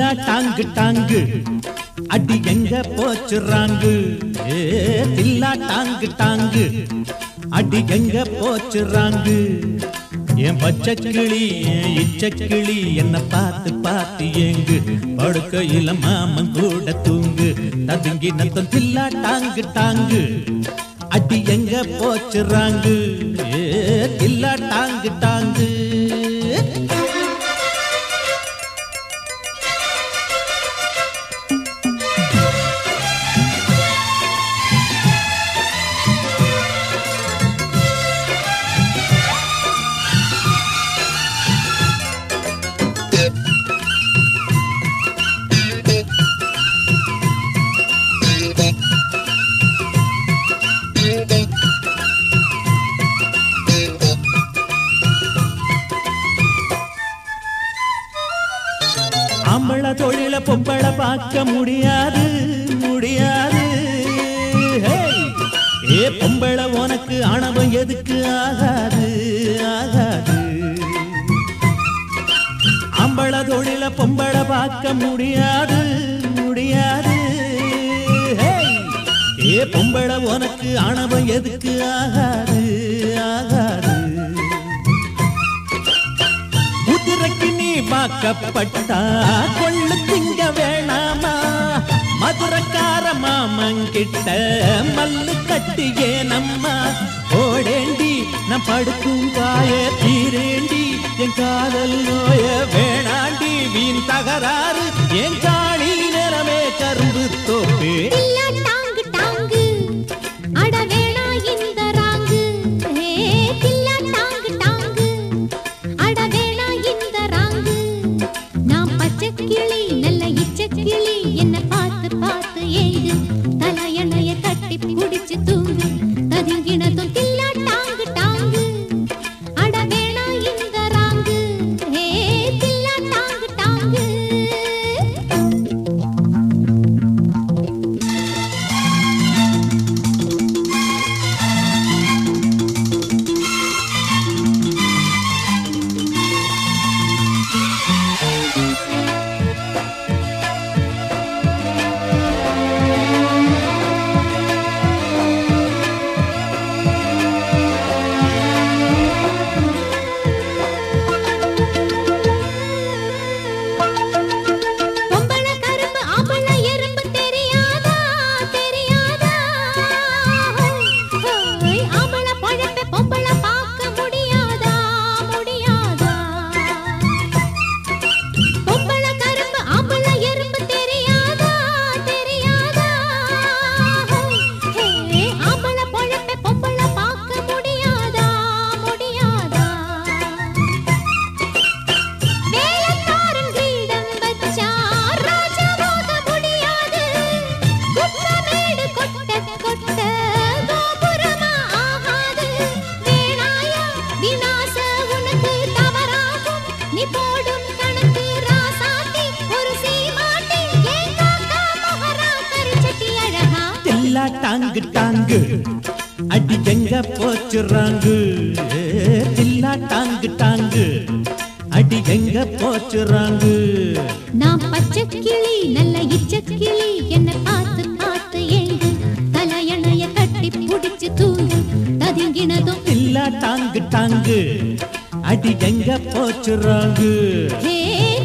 டாங்கு டாங்கு அடி எங்க போச்சுறாங்கு தில்லா டாங்கு டாங்கு அடி எங்க போச்சுறாங்கு என் பச்சை கிளி என் இச்ச கிளி என்ன பார்த்து பார்த்து ஏங்கு படுக்கையில மாமன் கூட தூங்கு ததுங்கி நத்தம் தில்லா டாங்கு டாங்கு அடி எங்க போச்சுறாங்கு தில்லா டாங்கு டாங்கு அம்பள தொழில பொம்பள பார்க்க முடியாது முடியாது ஏ பொம்பள உனக்கு ஆணவம் எதுக்கு ஆகாது ஆகாது அம்பள தொழில பொம்பள பார்க்க முடியாது முடியாது ஏ பொம்பள உனக்கு ஆணவம் எதுக்கு ஆகாது ஆகாது குதிரைக்கு நீ வாக்கப்பட்டா கொள்ளு திங்க வேணாமா மதுரக்கார மாமங்கிட்ட மல்லு கட்டியே நம்மா ஓடேண்டி நான் படுக்கும் காய தீரேண்டி என் காதல் நோய வேணாண்டி வீண் தகராறு என் காணி நிறமே கரும்பு தோப்பே என்ன பார்த்து பார்த்து ஏங்கு தலையணைய கட்டி பிடிச்சு தூங்கு ததுங்கினதும் தில்லா டாங்கு டாங்கு அட வேணா இந்த ராங்கு தில்லா டாங்கு டாங்கு டாங்கு டாங்கு அடி எங்க போச்சுறாங்கு தில்லா டாங்கு டாங்கு அடி எங்க போச்சுறாங்கு நான் பச்சை கிளி நல்ல இச்ச கிளி என்ன பார்த்து பார்த்து ஏங்கு தலையணைய கட்டி பிடிச்சு தூங்கு ததுங்கினதும் தில்லா டாங்கு டாங்கு அடி எங்க போச்சுறாங்கு